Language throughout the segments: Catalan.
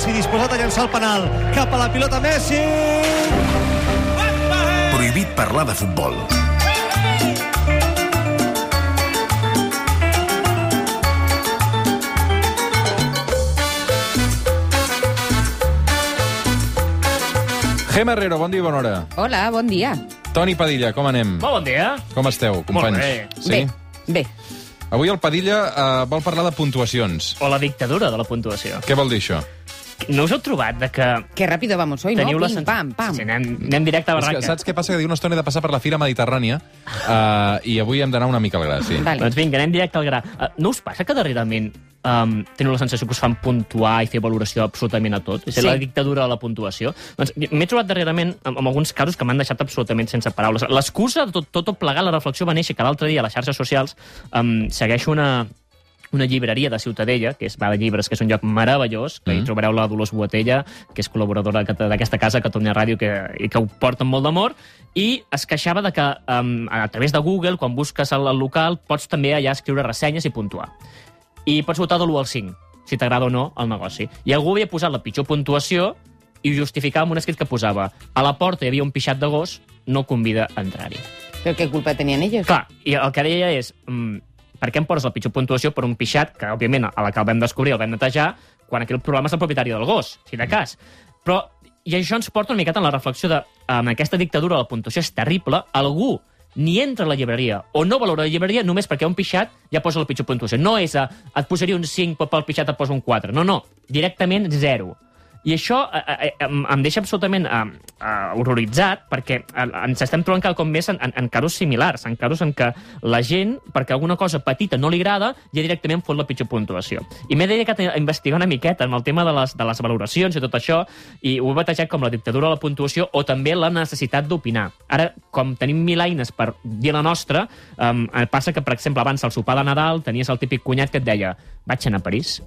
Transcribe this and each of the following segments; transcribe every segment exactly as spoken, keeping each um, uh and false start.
Messi disposat a llançar el penal. Cap a la pilota Messi! Prohibit parlar de futbol. Gemma Herrero, bon dia i bona hora. Hola, bon dia. Toni Padilla, com anem? Molt bon dia. Com esteu, companys? Molt bé. Sí? Bé, bé. Avui el Padilla uh, vol parlar de puntuacions. O la dictadura de la puntuació. Què vol dir això? No us heu trobat de que... Que ràpido vamos hoy, teniu no? la Pim, sens- pam, pam. Sí, anem, anem directe a És barraca. que, saps què passa? Que diu una estona he de passar per la Fira Mediterrània uh, i avui hem d'anar una mica al gra, sí. Vale. Doncs vinga, anem directe al gra. Uh, no us passa que darrerament um, teniu la sensació que us fan puntuar i fer valoració absolutament a tot? És Sí. la dictadura de la puntuació. Doncs m'he trobat darrerament amb, amb alguns casos que m'han deixat absolutament sense paraules. L'excusa de tot, tot, tot plegat, la reflexió va néixer que l'altre dia a les xarxes socials um, segueixo una... una llibreria de Ciutadella, que és Va de Llibres, que és un lloc meravellós, que mm. hi trobareu la Dolors Boatella, que és col·laboradora d'aquesta casa, Catalunya Ràdio, que, i que ho porta amb molt d'amor, i es queixava de que um, a través de Google, quan busques el, el local, pots també allà escriure ressenyes i puntuar. I pots votar de l'u al cinc, si t'agrada o no el negoci. I algú havia posat la pitjor puntuació i ho justificava amb un escrit que posava a la porta hi havia un pixat de gos, no convida a entrar-hi. Però què culpa tenien ells? Clar, i el que deia és... Mm, per què em poses la pitjor puntuació per un pixat que, òbviament, a la que el vam descobrir, el vam netejar, quan aquí el problema és el propietari del gos, si de cas. Però, i això ens porta una miqueta en la reflexió de, en aquesta dictadura la puntuació és terrible, algú ni entra a la llibreria o no valora la llibreria només perquè un pixat ja posa la pitjor puntuació. No és a, et posaria un cinc, però pel pixat et posa un quatre. No, no, directament zero. I això eh, eh, em deixa absolutament eh, eh, horroritzat, perquè eh, ens estem trobant cada cop més en, en, en casos similars, en casos en què la gent, perquè alguna cosa petita no li agrada, ja directament fot la pitjor puntuació. I m'he dedicat a investigar una miqueta amb el tema de les, de les valoracions i tot això, i ho he batejat com la dictadura de la puntuació o també la necessitat d'opinar. Ara, com tenim mil eines per dir la nostra, eh, passa que, per exemple, abans al sopar de Nadal tenies el típic cunyat que et deia vaig anar a París,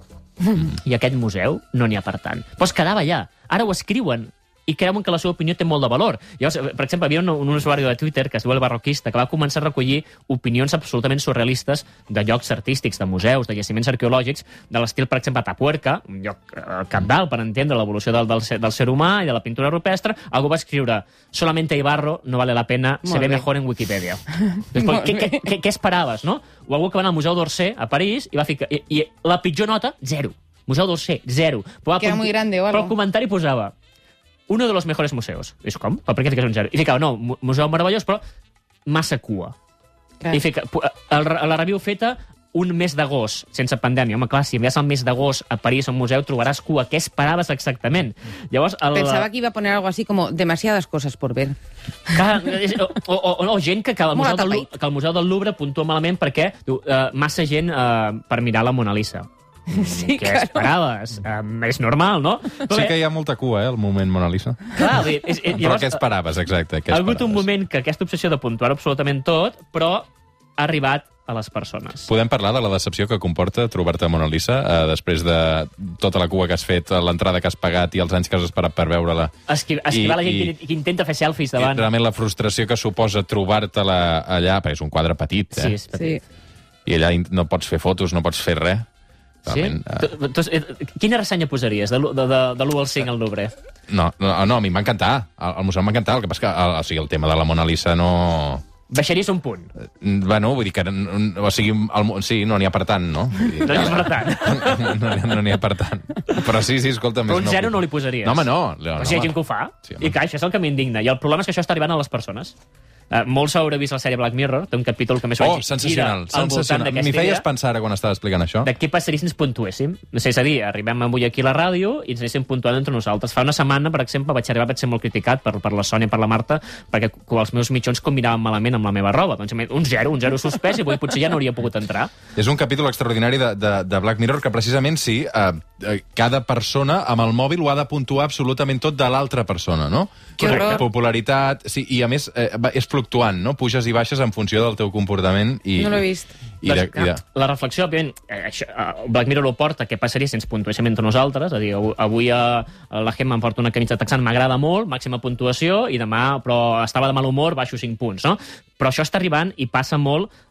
i aquest museu no n'hi ha per tant. Però es quedava allà. Ara ho escriuen i creuen que la seva opinió té molt de valor. Llavors, per exemple, hi havia un, un usuari de Twitter que es diu El Barroquista, que va començar a recollir opinions absolutament surrealistes de llocs artístics, de museus, de jaciments arqueològics, de l'estil, per exemple, Atapuerca, un lloc eh, cabdal per entendre l'evolució del, del, ser, del ser humà i de la pintura rupestre. Algú va escriure solamente Ibarro no vale la pena, Molt se ve bé. mejor en Wikipedia. Després, què, què, què, què esperaves, no? O algú que va anar al Museu d'Orsay, a París, i va ficar... I, i la pitjor nota, zero. Museu d'Orsay, zero. Però, Que era muy grande o algo. Però el comentari posava uno de los mejores museos. I és com? Per què fiques un zero? I ficava, no, mu- museu meravellós, però massa cua. Clar. I fica, pu- el, la review feta un mes d'agost, sense pandèmia. Home, clar, si envies el mes d'agost a París a un museu, trobaràs cua. Què esperaves exactament? Llavors, el, Pensaba que iba a poner algo así como demasiadas cosas por ver. Clar, és- o, o, o, o gent que, que, el Molt museu del, Lu- atapeït. que el Museu del Louvre puntua malament perquè diu, uh, massa gent uh, per mirar la Mona Lisa. Sí, Què claro. esperaves? Um, és normal, no? Sí que hi ha molta cua, eh, el moment Mona Lisa. Clar, és, és, és, Però què esperaves, exacte? Què ha hagut un esperaves? moment que aquesta obsessió de puntuar absolutament tot, però ha arribat a les persones. Podem parlar de la decepció que comporta trobar-te a Mona Lisa eh, després de tota la cua que has fet, l'entrada que has pagat i els anys que has esperat per veure-la. Esqui esquivar la gent I- que, que intenta fer selfies I davant. realment la frustració que suposa trobar-te-la allà, perquè és un quadre petit, Sí, eh? és petit. Sí. I allà in- no pots fer fotos, no pots fer res. Sí? Realment, eh, Tu- tu- eh, Quina ressenya posaries de, l'u- de, de, de l'u al cinc al Louvre? No, no, no, a mi m'ha encantat. El, el museu m'ha encantat. El que passa que el, o sigui, el tema de la Mona Lisa no... Baixaries un punt. Bueno, vull dir que... n- O sigui, el, mu- sí, no n'hi ha per tant, no? Vull dir, No n'hi ha per tant. No n'hi ha, no n'hi ha per tant. Però sí, sí, escolta... Però més un zero no li posaries. No, home, no. no Però si hi ha gent que ho fa, Sí, home. i que això és el que m'indigna. I el problema és que això està arribant a les persones. Uh, molts haureu vist la sèrie Black Mirror, té un capítol que més o Oh, menys sensacional, gira al voltant sensacional. d'aquesta M'hi feies idea. pensar ara quan estava explicant això. De què passaria si ens puntuéssim? No sé, és a dir, arribem avui aquí a la ràdio i ens anéssim puntuant entre nosaltres. Fa una setmana, per exemple, vaig arribar, vaig ser molt criticat per, per la Sònia i per la Marta, perquè els meus mitjons combinaven malament amb la meva roba. Doncs un zero, un zero suspès, i avui potser ja no hauria pogut entrar. És un capítol extraordinari de, de, de Black Mirror que precisament sí, eh, eh, cada persona amb el mòbil ho ha de puntuar absolutament tot de l'altra persona, no? Que horror. Popularitat, sí, i a més eh, va- és fluctuant, no? Puges i baixes en funció del teu comportament. I, No l'he vist. I de, i de... La reflexió, òbviament, eh, això, eh, Black Mirror ho porta, què passaria si ens puntuéssim entre nosaltres? És a dir, avui, avui a, a la Gemma em porta una camisa texana, m'agrada molt, màxima puntuació, i demà, però estava de mal humor, baixo cinc punts, no? Però això està arribant i passa molt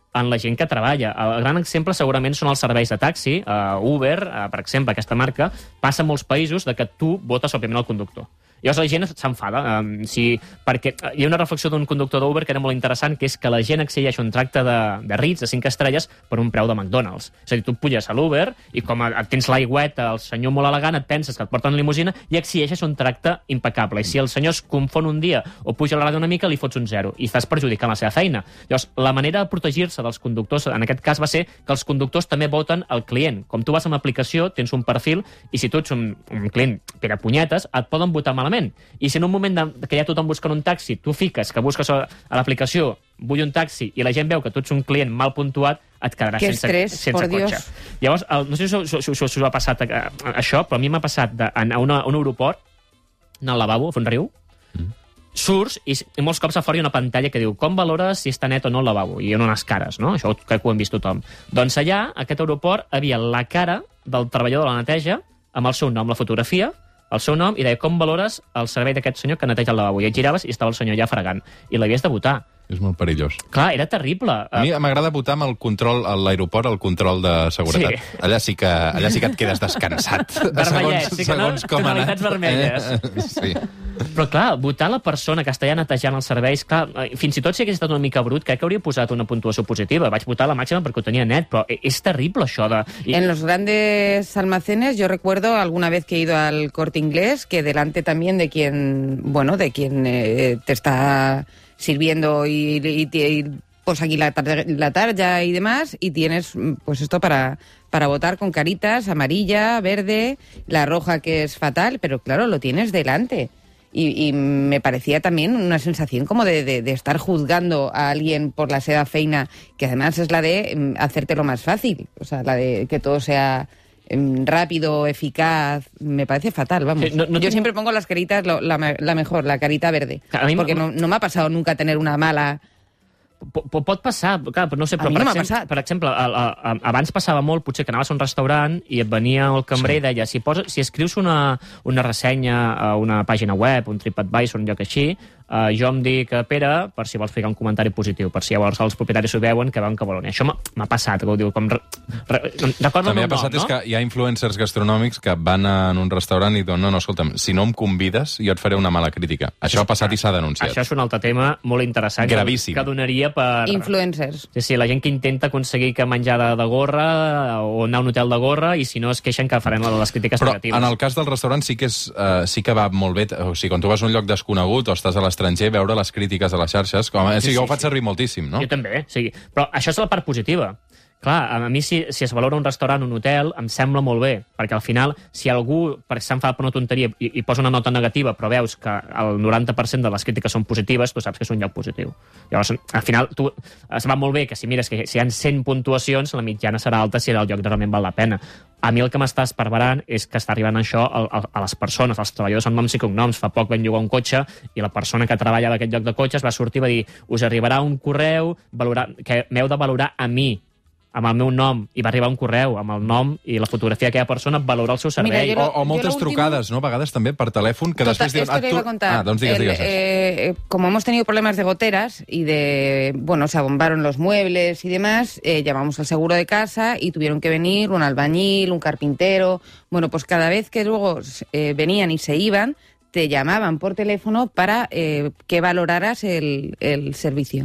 en la gent que treballa. El gran exemple segurament són els serveis de taxi. Uh, Uber, uh, per exemple, aquesta marca, passa en molts països de que tu votes, òbviament, el conductor. Llavors la gent s'enfada. Um, si, perquè hi ha una reflexió d'un conductor d'Uber que era molt interessant, que és que la gent accedeix a un tracte de, de Ritz, de cinc estrelles, per un preu de McDonald's. És a dir, tu puges a l'Uber i com a, tens l'aigüeta, el senyor molt elegant, et penses que et porten limusina i exigeixes un tracte impecable. I si el senyor es confon un dia o puja la ràdio una mica, li fots un zero i estàs perjudicant la seva feina. Llavors, la manera de protegir-se dels conductors, en aquest cas, va ser que els conductors també voten el client. Com tu vas amb l'aplicació, tens un perfil, i si tu ets un, un client perapunyetes, et poden votar malament. I si en un moment de, que hi ha tothom buscant un taxi, tu fiques que busques a l'aplicació vull un taxi i la gent veu que tu ets un client mal puntuat, et quedaràs que sense, estrès, sense cotxe. Dios. Llavors, el, no sé si us, si, si us ha passat a, a, això, però a mi m'ha passat de, a, una, a un aeroport, anar al lavabo, a fer un riu, mm. surts i, i molts cops a fora hi ha una pantalla que diu com valores si està net o no el lavabo, i hi ha unes cares, no? Això crec que ho hem vist tothom. Doncs allà, a aquest aeroport, havia la cara del treballador de la neteja amb el seu nom, la fotografia, el seu nom, i deia com valores el servei d'aquest senyor que neteja el lavabo. I et giraves i estava el senyor allà fregant. I l'havies de votar. És molt perillós. Clar, era terrible. A mi m'agrada votar amb el control a l'aeroport, el control de seguretat. Sí. Allà sí que, allà sí que et quedes descansat. Vermellet, segons, sí que no? segons com ha anat. Tonalitats vermelles. Eh, sí. Però clar, votar la persona que està allà netejant els serveis, clar, fins i tot si hagués estat una mica brut, crec que hauria posat una puntuació positiva. Vaig votar la màxima perquè ho tenia net, però és terrible això de... I... En los grandes almacenes, yo recuerdo alguna vez que he ido al Corte Inglés, que delante también de quien, bueno, de quien eh, te está sirviendo y, y, y pues aquí la, tar la tarja y demás, y tienes pues esto para, para votar con caritas, amarilla, verde, la roja que es fatal, pero claro, lo tienes delante. Y, y me parecía también una sensación como de, de, de estar juzgando a alguien por la seva feina, que además es la de um, hacértelo más fácil, o sea, la de que todo sea um, rápido, eficaz, me parece fatal, vamos. Sí, no, no Yo tengo... siempre pongo las caritas, lo, la, la mejor, la carita verde, a mi porque no, no me ha pasado nunca tener una mala... Pot, pot passar, clar, però no sé, però A mi per, no m'ha exemple, passat. per exemple, a, a, a, abans passava molt, potser que anaves a un restaurant i et venia el cambrer sí. i deia, si, posa, si escrius una, una ressenya a una pàgina web, un TripAdvisor, un lloc així, uh, jo em dic Pere, per si vols ficar un comentari positiu, per si llavors els propietaris ho veuen, que veuen que volen. I això m'ha passat, que ho diu, com... Re, re, recorda També el ha passat nom, és no? que hi ha influencers gastronòmics que van en un restaurant i diuen, no, no, escolta'm, si no em convides, jo et faré una mala crítica. Això, això ha passat i s'ha denunciat. Això és un altre tema molt interessant Gravíssim. que, que donaria per... Influencers. Sí, sí, la gent que intenta aconseguir que menjar de, de gorra o anar a un hotel de gorra i si no es queixen que farem les crítiques Però negatives. en el cas del restaurant sí que, és, uh, sí que va molt bé. O sigui, quan tu vas a un lloc desconegut o estàs a l'estranger, veure les crítiques a les xarxes, com, sí, sí, jo ho faig sí. servir moltíssim, no? Jo també, sí. Però això és la part positiva. Clar, a mi si, si es valora un restaurant o un hotel em sembla molt bé, perquè al final si algú perquè s'ha enfadat per una tonteria i, i posa una nota negativa però veus que el noranta per cent de les crítiques són positives, tu saps que és un lloc positiu. Llavors, al final, tu, es va molt bé que si mires que si hi ha cent puntuacions, la mitjana serà alta si el lloc realment val la pena. A mi el que m'està esparverant és que està arribant això a, a, a les persones, als treballadors amb noms i cognoms. Fa poc vam llogar un cotxe i la persona que treballa en aquest lloc de cotxes va sortir i va dir us arribarà un correu valorar, que m'heu de valorar a mi amb el meu nom, i va arribar un correu amb el nom i la fotografia d'aquella persona, valorar el seu servei. Mira, o, o moltes trucades, ¿no? A vegades també per telèfon, que Tota, després diuen... esto te iba a contar. Ah, doncs digues, El, digues. eh, como hemos tenido problemas de goteras y de, bueno, se abombaron los muebles y demás, eh, llamamos al seguro de casa y tuvieron que venir un albañil, un carpintero. Bueno, pues cada vez que luego eh, venían y se iban, te llamaban por teléfono para eh, que valoraras el, el servicio.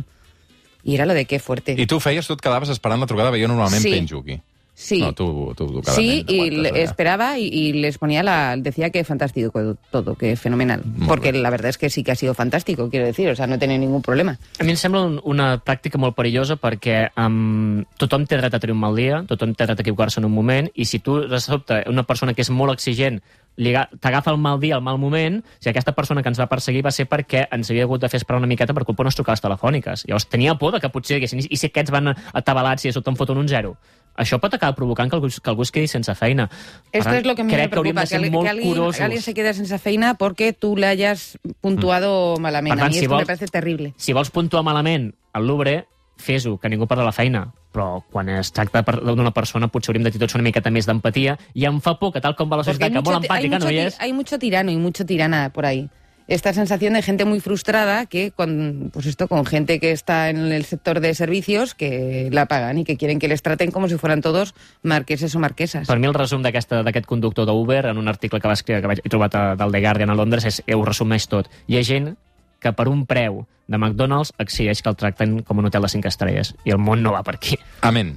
I era lo de qué fuerte. I tu feies, tu et quedaves esperant la trucada, veia normalment Sí. penjo aquí. Sí. No, tú, tú, tú cada Sí, y aguantes, le- allá. esperaba y, y les ponía la... Decía que fantástico todo, que fenomenal. Muy Porque bien. la verdad es que sí que ha sido fantástico, quiero decir. O sea, no he tenido ningún problema. A mi em sembla un, una pràctica molt perillosa perquè um, tothom té dret a tenir un mal dia, tothom té dret a equivocar-se en un moment, i si tu, de sobte, una persona que és molt exigent li aga- t'agafa el mal dia, el mal moment, si aquesta persona que ens va perseguir va ser perquè ens havia hagut de fer esperar una miqueta per culpa d'unes trucades telefòniques. Llavors tenia por de que potser diguessin, i si aquests van atabalats i a sota em foten un zero? Això pot acabar provocant que algú, que algú es quedi sense feina. Esto Per es lo que a mí me crec que hauríem preocupa, de que, ser alguien, molt que alguien, curosos. alguien se quede sense feina porque tú le hayas puntuado malamente. Per tant, a mí si esto vol- me parece terrible. Si vols puntuar malament al Louvre, fes-ho, que ningú perda la feina. Però quan es tracta per- d'una persona potser hauríem de tenir tots una miqueta més d'empatia, i em fa por que tal com va la Porque societat, hay que mucho, molt ti- hay, empàtica mucho, no hi ti- és... hay mucho tirano y mucho tirana por ahí. esta sensación de gente muy frustrada que con, pues esto, con gente que está en el sector de servicios que la pagan i que quieren que les traten com si fueran todos marqueses o marquesas. Per mi el resum d'aquest conductor d'Uber, en un article que, vas, que vaig, he trobat a, del The Guardian a Londres, és, ho resumeix tot. Hi ha gent que per un preu de McDonald's exigeix que el tracten com un hotel de cinc estrelles. I el món no va per aquí. Amén.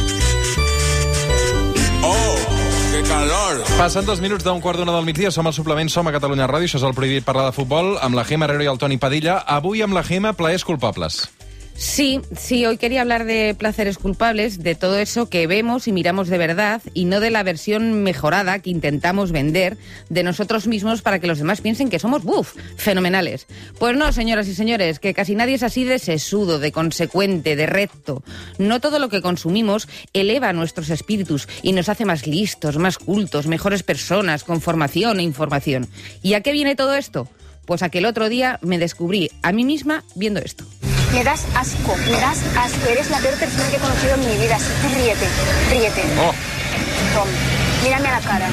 Passen dos minuts d'un quart d'una del migdia, som al suplement, som a Catalunya Ràdio, això és el Prohibit parlar de futbol, amb la Gemma Herrero i el Toni Padilla. Avui amb la Gemma, plaers culpables. Sí, sí, hoy quería hablar de placeres culpables, de todo eso que vemos y miramos de verdad y no de la versión mejorada que intentamos vender de nosotros mismos para que los demás piensen que somos, ¡buf!, fenomenales. Pues no, señoras y señores, que casi nadie es así de sesudo, de consecuente, de recto. No todo lo que consumimos eleva nuestros espíritus y nos hace más listos, más cultos, mejores personas, con formación e información. ¿Y a qué viene todo esto? Pues a que el otro día me descubrí a mí misma viendo esto. Me das asco, me das asco. Eres la peor persona que he conocido en mi vida. Así que ríete, ríete. Oh. Tom, mírame a la cara.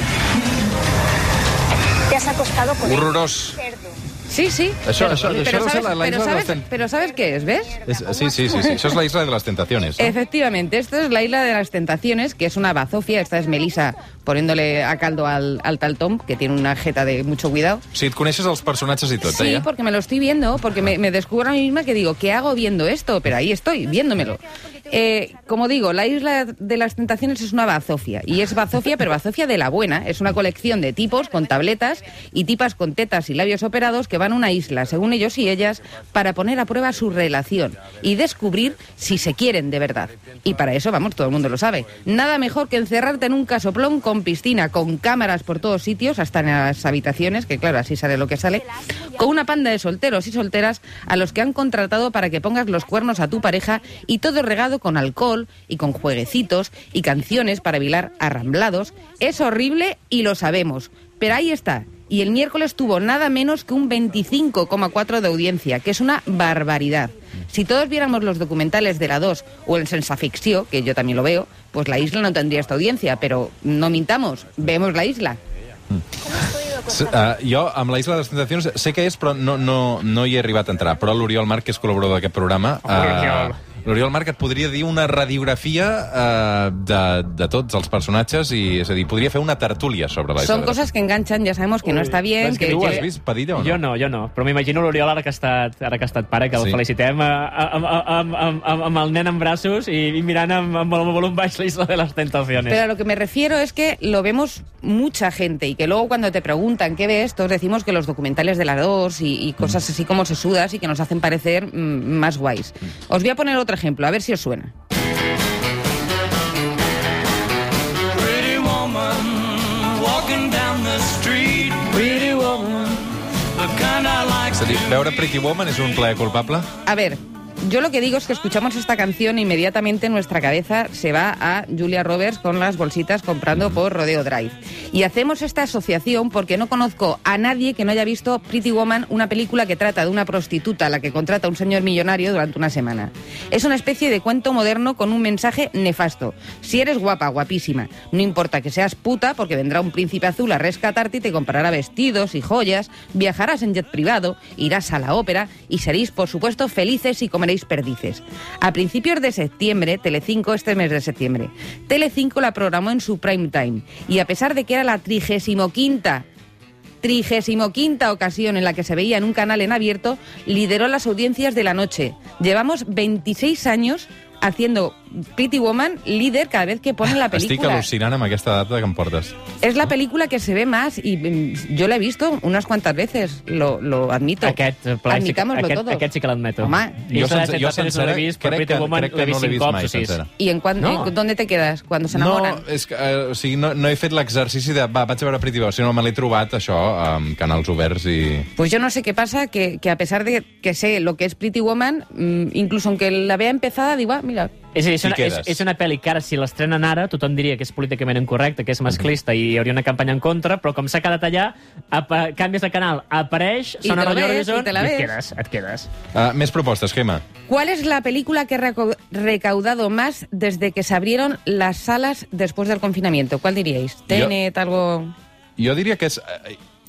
Te has acostado con Horrorós. él. Cerdo. Sí, sí. Això, pero, això, pero això deu ser sabes, la, la pero, isla de sabes, las ten- pero ¿sabes qué es? ¿Ves? Es, sí, sí, sí, sí, això és la isla de las tentaciones. ¿no? Efectivamente, esto es la isla de las tentaciones, que es una bazofia. Esta es Melissa poniéndole a caldo al, al tal Tom, que tiene una jeta de mucho cuidado. Sí, et coneixes els personatges i tot, Sí, eh? ja? porque me lo estoy viendo, porque me, me descubro a mí misma que digo, ¿qué hago viendo esto? Pero ahí estoy, viéndomelo. Eh, como digo, la isla de las tentaciones es una bazofia, y es bazofia, pero bazofia de la buena. Es una colección de tipos con tabletas y tipas con tetas y labios operados que van a una isla, según ellos y ellas, para poner a prueba su relación y descubrir si se quieren de verdad. Y para eso, vamos, todo el mundo lo sabe. Nada mejor que encerrarte en un casoplón con piscina, con cámaras por todos sitios, hasta en las habitaciones, que claro, así sale lo que sale, con una panda de solteros y solteras a los que han contratado para que pongas los cuernos a tu pareja, y todo regado con alcohol y con jueguecitos y canciones para bailar arramblados. Es horrible y lo sabemos, pero ahí está. Y el miércoles tuvo nada menos que un veinticinco coma cuatro de audiencia, que es una barbaridad. Si todos viéramos los documentales de la dos o el Sensaficció, que yo también lo veo, pues la isla no tendría esta audiencia, pero no mintamos, vemos la isla. S uh, jo, amb la Isla de les Tentacions, sé que és, però no, no, no hi he arribat a entrar. Però l'Oriol Marc, que és col·laborador d'aquest programa... Uh, L'Oriol Marc et podria dir una radiografia uh, de, de tots els personatges, i és a dir, podria fer una tertúlia sobre la Isla. Son cosas que enganchan, ya sabemos que no está bien. És que, que tu ho has que... vist, Padilla, o no? Jo no, jo no. Però m'imagino l'Oriol ara que ha estat, ara que ha estat pare, que el Sí. felicitem a, a, a, a, amb, amb, amb el nen en braços i, i mirant amb, amb el volum baix la Isla de las Tentaciones. Pero a lo que me refiero es que lo vemos mucha gente, y que luego cuando te preguntan qué ves, todos decimos que los documentales de la dos y, y cosas así como sesudas y que nos hacen parecer mm, más guays. Os voy a poner otro ejemplo, a ver si os suena. Pretty woman walking down the street. Pretty woman, the kind I like És a dir, to veure Pretty Woman és un plaer culpable? A ver, yo lo que digo es que escuchamos esta canción e inmediatamente nuestra cabeza se va a Julia Roberts con las bolsitas comprando por Rodeo Drive. Y hacemos esta asociación porque no conozco a nadie que no haya visto Pretty Woman, una película que trata de una prostituta a la que contrata un señor millonario durante una semana. Es una especie de cuento moderno con un mensaje nefasto. Si eres guapa, guapísima, no importa que seas puta, porque vendrá un príncipe azul a rescatarte y te comprará vestidos y joyas, viajarás en jet privado, irás a la ópera y seréis, por supuesto, felices y comeréis perdices. A principios de septiembre, Telecinco, este mes de septiembre, Telecinco la programó en su prime time, y a pesar de que era la trigésimo quinta trigésimo quinta ocasión en la que se veía en un canal en abierto, lideró las audiencias de la noche. Llevamos veintiséis años haciendo Pretty Woman líder cada vez que ponen la película. Estic al·lucinant amb aquesta data que em portes. Es la película que se ve más, y mm, yo la he visto unas cuantas veces, lo, lo admito. Aquest, eh, plaer, sí, Admitámoslo aquest, todos. aquest sí que l'admeto. Home, Jo, Isla de sense, jo Tentaciones no sencera, l'he vist, però crec Pretty que, Woman crec l'he que no vist l'he cinc vist cops mai o sis. sencera. ¿Y en cuan- No. eh, dónde te quedas? ¿Cuando se No, enamoran? és que, eh, o sigui, no, no he fet l'exercici de, va, vaig a veure Pretty Woman, sinó me l'he trobat, això, amb canals oberts i... Pues yo no sé qué pasa, que, que a pesar de que sé lo que es Pretty Woman, mmm, incluso aunque la vea empezada, digo, ah, mira... És a dir, és T'hi una, és, quedes. és una pel·li que ara, si l'estrenen ara, tothom diria que és políticament incorrecta, que és masclista i hi hauria una campanya en contra, però com s'ha quedat allà, apa, canvies de canal, apareix, I sona te la Radio ves, Horizon i te la i et ves. quedes, et quedes. Uh, més propostes, Gemma. ¿Cuál es la película que ha reco- recaudado más desde que se abrieron las salas después del confinamiento? ¿Cuál diríais? ¿Tenet, algo...? Jo diria que és... eh,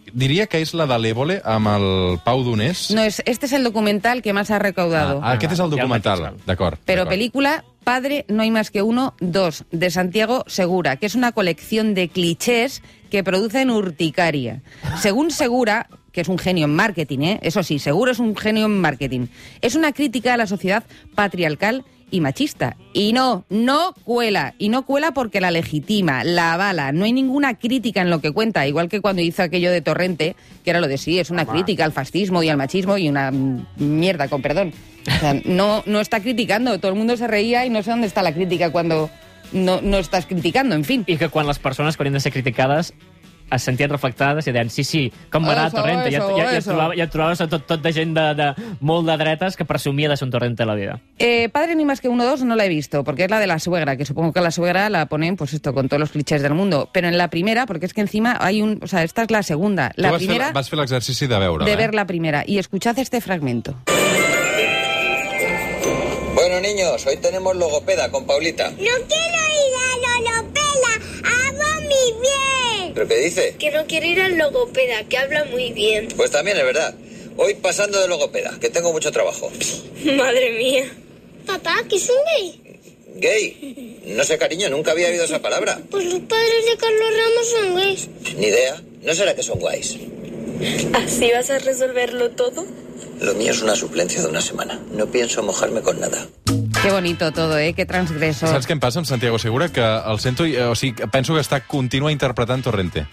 diria que és la de l'Évole amb el Pau Donés. No, es, este es el documental que más ha recaudado. Ah, aquest és el Ja el documental, mateix, d'acord. Pero d'acord. película Padre, no hay más que uno, dos, de Santiago Segura, que es una colección de clichés que producen urticaria. Según Segura, que es un genio en marketing, ¿eh? Eso sí, Seguro es un genio en marketing. Es una crítica a la sociedad patriarcal y machista. Y no, no cuela. Y no cuela porque la legitima, la avala. No hay ninguna crítica en lo que cuenta. Igual que cuando hizo aquello de Torrente, que era lo de sí, es una crítica al fascismo y al machismo y una mierda, con perdón. O sea, no, no está criticando. Todo el mundo se reía y no sé dónde está la crítica cuando no, no estás criticando, en fin. I que quan les persones que haurien de ser criticades es sentien reflectades i deien, sí, sí, com va anar Eso, Torrente? Ja, eso, ja, ja, et eso. trobava, ja et trobaves a tot, tot de gent de, de, molt de dretes que presumia de ser un Torrente a la vida. Eh, Padre, ni más que uno, dos, no la he visto, porque es la de la suegra, que supongo que la suegra la ponen, pues esto, con todos los clichés del mundo. Pero en la primera, porque es que encima hay un... O sea, esta es la segunda. Tu La vas primera... fer, vas fer l'exercici de veure, de eh? ver la primera. Y escuchad este fragmento. Bueno, niños, hoy tenemos logopeda con Paulita. No quiero ir a logopeda, hablo muy bien. ¿Pero qué dice? Que no quiero ir al logopeda, que habla muy bien. Pues también es verdad. Hoy pasando de logopeda, que tengo mucho trabajo. Madre mía. Papá, ¿qué es un gay? ¿Gay? No sé, cariño, nunca había oído esa palabra. Pues los padres de Carlos Ramos son gays. Ni idea. ¿No será que son guays? ¿Así vas a resolverlo todo? Lo mío es una suplencia de una semana. No pienso mojarme con nada. Qué bonito todo, ¿eh? Qué transgresor. Saps què em passa amb Santiago Segura? Que el sento, i- o sigui, penso que està continua interpretant Torrente.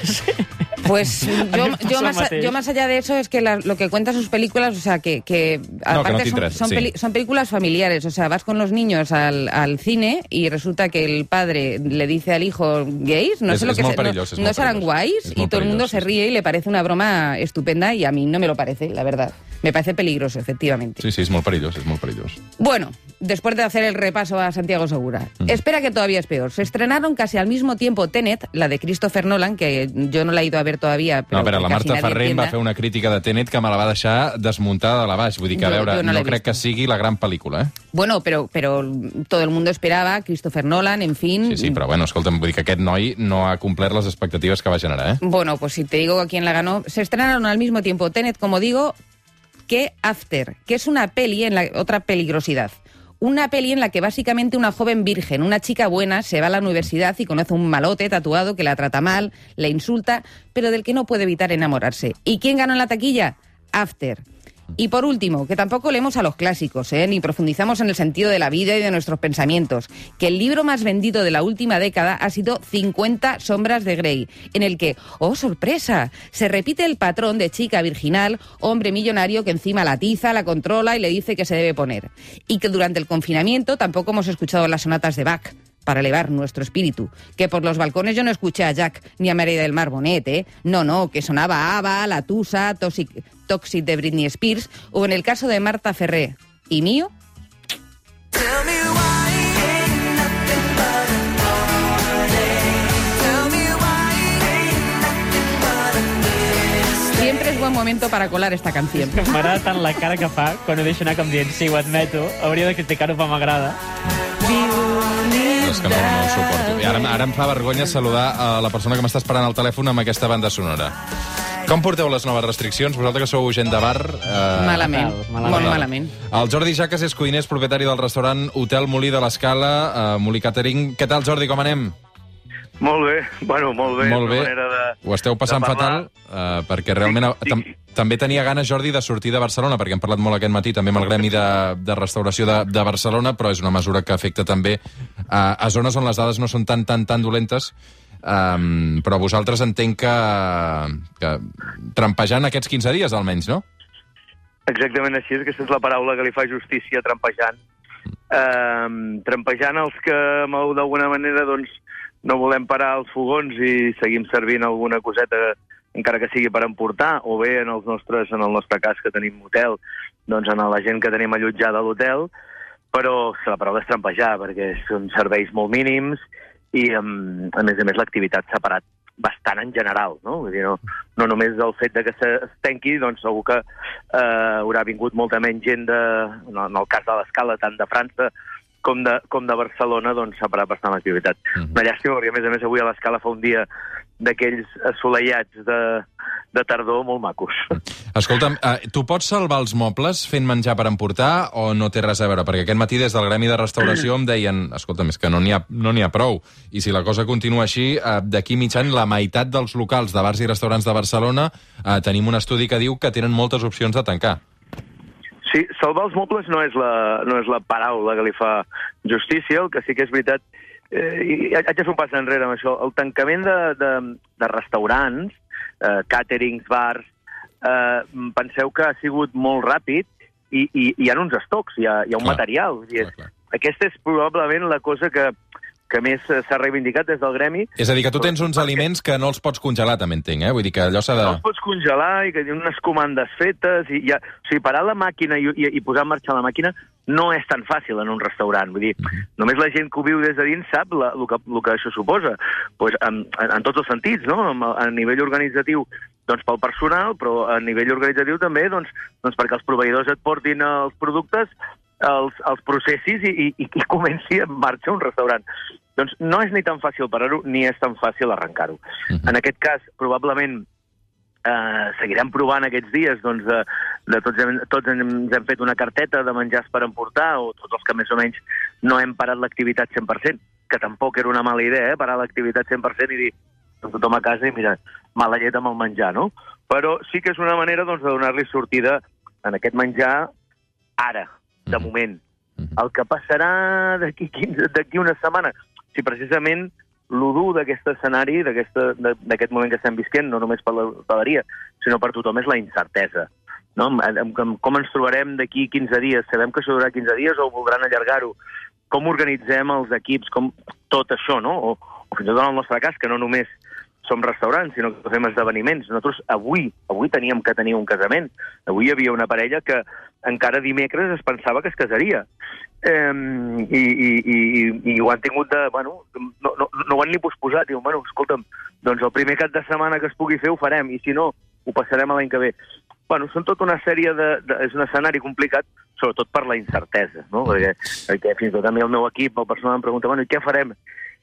Pues yo, A mí me yo, pasa más, Mateo. yo más allá de eso es que la- lo que cuentan sus películas, o sea, que, que No, que no aparte son, t'interessa, son, sí. peli- son películas familiares, o sea, vas con los niños al, al cine y resulta que el padre le dice al hijo gays, no Es- sé lo es que molt se- perillós, es no, molt no serán perillós. guays Es y molt todo el mundo perillós, se sí. ríe y le parece una broma estupenda y a mí no me lo parece, la verdad. Me parece peligroso, efectivamente. Sí, sí, és molt perillós, és molt perillós. Bueno, después de hacer el repaso a Santiago Segura, Mm. espera que todavía es peor. Se estrenaron casi al mismo tiempo Tenet, la de Christopher Nolan, que yo no la he ido a ver todavía. Pero No, a veure, que la casi Marta nadie Ferrer entienda. va fer una crítica de Tenet que me la va deixar desmuntada de la baix. Vull dir que, a Jo- veure, jo no no, l'he crec vist. que sigui la gran pel·lícula, eh? Bueno, pero, pero todo el mundo esperaba, Christopher Nolan, en fin. Sí, sí, però bueno, escolta'm, vull dir que aquest noi no ha complert les expectatives que va generar, eh? Bueno, pues si te digo a quién la ganó, se estrenaron al mismo tiempo Tenet, como digo, que After, que es una peli en la otra peligrosidad. Una peli en la que básicamente una joven virgen, una chica buena, se va a la universidad y conoce a un malote tatuado que la trata mal, le insulta, pero del que no puede evitar enamorarse. ¿Y quién ganó en la taquilla? After. Y por último, que tampoco leemos a los clásicos, ¿eh? ni profundizamos en el sentido de la vida y de nuestros pensamientos, que el libro más vendido de la última década ha sido cincuenta sombras de Grey, en el que, ¡oh, sorpresa!, se repite el patrón de chica virginal, hombre millonario que encima la atiza, la controla y le dice que se debe poner. Y que durante el confinamiento tampoco hemos escuchado las sonatas de Bach para elevar nuestro espíritu. Que por los balcones yo no escuché a Jack ni a María del Mar Bonet, ¿eh? No, no, que sonaba ABBA, La Tusa, Toxic, Toxic de Britney Spears, o en el caso de Marta Ferré. ¿Y mío? Siempre es buen momento para colar esta canción. Que m'agrada tant la cara que fa quan ho deixa anar com dient, sí, ho admeto, hauria de criticar-ho, però m'agrada. És que no, no ho suporto. I ara, ara em fa vergonya saludar a la persona que m'està esperant al telèfon amb aquesta banda sonora. Com porteu les noves restriccions? Vosaltres que sou gent de bar... Eh... Malament, Fatal, malament. molt malament. El Jordi Jaques és cuiner, és propietari del restaurant Hotel Molí de l'Escala, eh, Molí Catering. Què tal, Jordi, com anem? Molt bé, bueno, molt bé. Molt bé. Una manera de, Ho esteu passant de parlar. fatal, eh, perquè realment Sí, tam sí. també tenia ganes, Jordi, de sortir de Barcelona, perquè hem parlat molt aquest matí també amb el Gremi de, de Restauració de, de Barcelona, però és una mesura que afecta també a, a zones on les dades no són tan, tan, tan dolentes, um, però vosaltres entenc que, que trampejant aquests quinze dies, almenys, no? Exactament així, aquesta és la paraula que li fa justícia, trampejant. Um, trampejant els que d'alguna manera doncs, no volem parar els fogons i seguim servint alguna coseta, encara que sigui per emportar, o bé en, els nostres, en el nostre cas que tenim hotel, doncs en la gent que tenim allotjada a l'hotel, però la paraula és trampejar, perquè són serveis molt mínims i, um, a més a més, l'activitat s'ha parat bastant en general, no? Vull dir, no, no només el fet de que es tanqui, doncs segur que eh, haurà vingut molta menys gent, de, en el cas de l'Escala, tant de França com de, com de Barcelona, doncs s'ha parat bastant l'activitat. Mm -hmm. Una llàstima, perquè a més a més avui a l'Escala fa un dia d'aquells assolellats de, de tardor molt macos. Escolta'm, eh, tu pots salvar els mobles fent menjar per emportar o no té res a veure? Perquè aquest matí des del Gremi de Restauració em deien, escolta'm, és que no n'hi ha, no n'hi ha prou. I si la cosa continua així, eh, d'aquí mig any la meitat dels locals de bars i restaurants de Barcelona eh, tenim un estudi que diu que tenen moltes opcions de tancar. Sí, salvar els mobles no és la, no és la paraula que li fa justícia, el que sí que és veritat, eh, i haig de fer un pas enrere amb això, el tancament de, de, de restaurants, eh, càterings, bars, eh, penseu que ha sigut molt ràpid i, i hi ha uns estocs, hi ha, hi ha un clar, material. Clar, clar. Aquesta és probablement la cosa que, que més s'ha reivindicat des del Gremi. És a dir, que tu tens uns aliments que no els pots congelar, també entenc, eh? Vull dir que allò s'ha de... No els pots congelar i que hi ha unes comandes fetes i ja... O sigui, parar la màquina i, i, i posar en marxa la màquina no és tan fàcil en un restaurant. Vull dir, uh-huh. només la gent que ho viu des de dins sap la, el, que, el que això suposa. Pues, en, en, en tots els sentits, no? A nivell organitzatiu, doncs pel personal, però a nivell organitzatiu també, doncs, doncs perquè els proveïdors et portin els productes, els, els processis i, i, i comenci en marxa un restaurant. Doncs no és ni tan fàcil parar-ho, ni és tan fàcil arrencar-ho. Uh-huh. En aquest cas, probablement, eh, seguirem provant aquests dies, doncs, de, de tots, hem, tots ens hem fet una carteta de menjars per emportar, o tots els que més o menys no hem parat l'activitat cent per cent, que tampoc era una mala idea, eh, parar l'activitat cent per cent i dir tothom a casa i mira, mala llet amb el menjar, no? Però sí que és una manera, doncs, de donar-li sortida en aquest menjar ara, de moment. El que passarà d'aquí d'aquí una setmana, si precisament l'u dur d'aquest escenari, d'aquest moment que estem visquent, no només per la hoteleria, sinó per tothom, és la incertesa. No? Com ens trobarem d'aquí quinze dies? Sabem que això durarà quinze dies o voldran allargar-ho? Com organitzem els equips? Com... Tot això, no? O, o fins i tot en el nostre cas, que no només som restaurants, sinó que fem esdeveniments. Nosaltres avui, avui teníem que tenir un casament. Avui hi havia una parella que encara dimecres es pensava que es casaria. Eh, i, i, i, i ho han tingut de... Bueno, no, no, no ho han ni posposat. Diuen, bueno, escolta'm, doncs el primer cap de setmana que es pugui fer ho farem, i si no, ho passarem a l'any que ve. Bueno, són tota una sèrie de, de... És un escenari complicat, sobretot per la incertesa, no? Perquè, perquè fins i tot també el meu equip, el personal em pregunta, bueno, i què farem?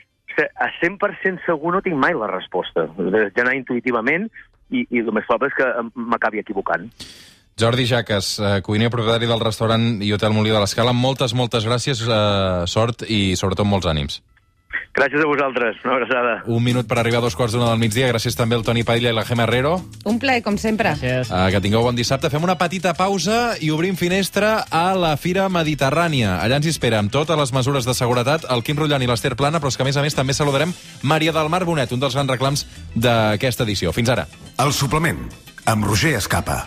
A cent per cent segur no tinc mai la resposta. Ja anar intuïtivament i, i el més probable és que m'acabi equivocant. Jordi Jaques, cuiner propietari del restaurant i hotel Molí de l'Escala, moltes, moltes gràcies, eh, sort i sobretot molts ànims. Gràcies a vosaltres, una abraçada. Un minut per arribar a dos quarts d'una del migdia. Gràcies també al Toni Padilla i la Gemma Herrero. Un plaer, com sempre. Gràcies. Uh, que tingueu bon dissabte. Fem una petita pausa i obrim finestra a la Fira Mediterrània. Allà ens hi espera, amb totes les mesures de seguretat, el Quim Rullan i l'Ester Plana, però és que a més a més també saludarem Maria del Mar Bonet, un dels grans reclams d'aquesta edició. Fins ara. El suplement, amb Roger Escapa.